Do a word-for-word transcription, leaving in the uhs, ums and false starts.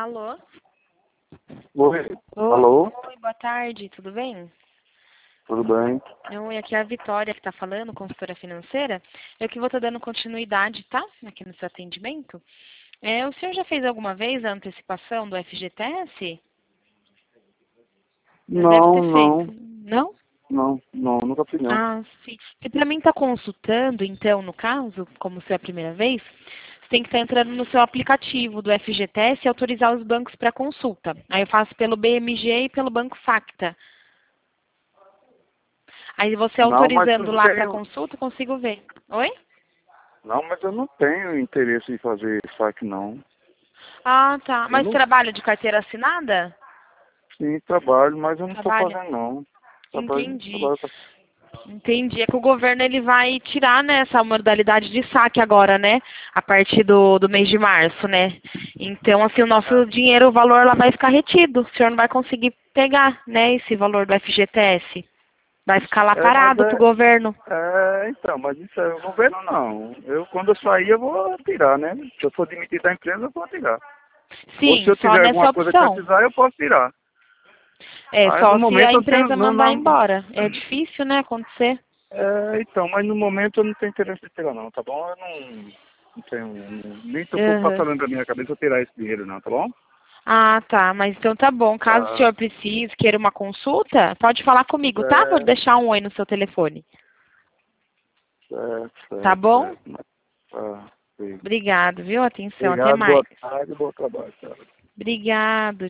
Alô? Oi. Oi, Alô? Oi, boa tarde, tudo bem? Tudo bem? Oi, aqui é a Vitória que está falando, consultora financeira. Eu que vou estar dando continuidade, tá? Aqui no seu atendimento. É, o senhor já fez alguma vez a antecipação do F G T S? Já deve Não, ter não, feito. Não? não, não, nunca fiz não. Ah, sim. E para mim estar consultando, então, no caso, como se é a primeira vez, você tem que estar entrando no seu aplicativo do F G T S e autorizar os bancos para consulta. Aí eu faço pelo B M G e pelo Banco Facta. Aí você Não, mas eu autorizando não lá para tenho. consulta, eu consigo ver. Oi? Não, mas eu não tenho interesse em fazer saque não. Ah, tá. Eu Mas não trabalho de carteira assinada? sim trabalho, mas eu não estou Trabalha? fazendo não. Trabalho, Entendi. trabalho pra... Entendi. É que o governo ele vai tirar, né, essa modalidade de saque agora, né? A partir do, do mês de março, né? Então, assim, o nosso dinheiro, o valor lá vai ficar retido. O senhor não vai conseguir pegar, né, esse valor do F G T S. Vai ficar lá É, mas parado pro é, governo. é, então, mas isso é o governo não. Eu, quando eu sair, eu vou tirar, né? Se eu for demitir da empresa, eu vou tirar. Ou se Sim, eu só tiver nessa alguma coisa que opção. precisar, eu posso tirar. É, Aí no só se a momento eu tenho, empresa não, mandar não, embora. É difícil, né, acontecer. É, então, mas no momento eu não tenho interesse em tirar não, tá bom? Eu não, não tenho, não, nem tô Aham. passando da minha cabeça eu tirar esse dinheiro não, tá bom? Ah, tá. Mas então tá bom. Caso o Tá, senhor precise, queira uma consulta, pode falar comigo, tá? Vou certo, deixar um oi no seu telefone. certo, Tá certo, bom? certo. Mas, tá, sim. Obrigado, viu? Atenção. Até Obrigado, mais. boa tarde, bom trabalho, cara. Obrigado.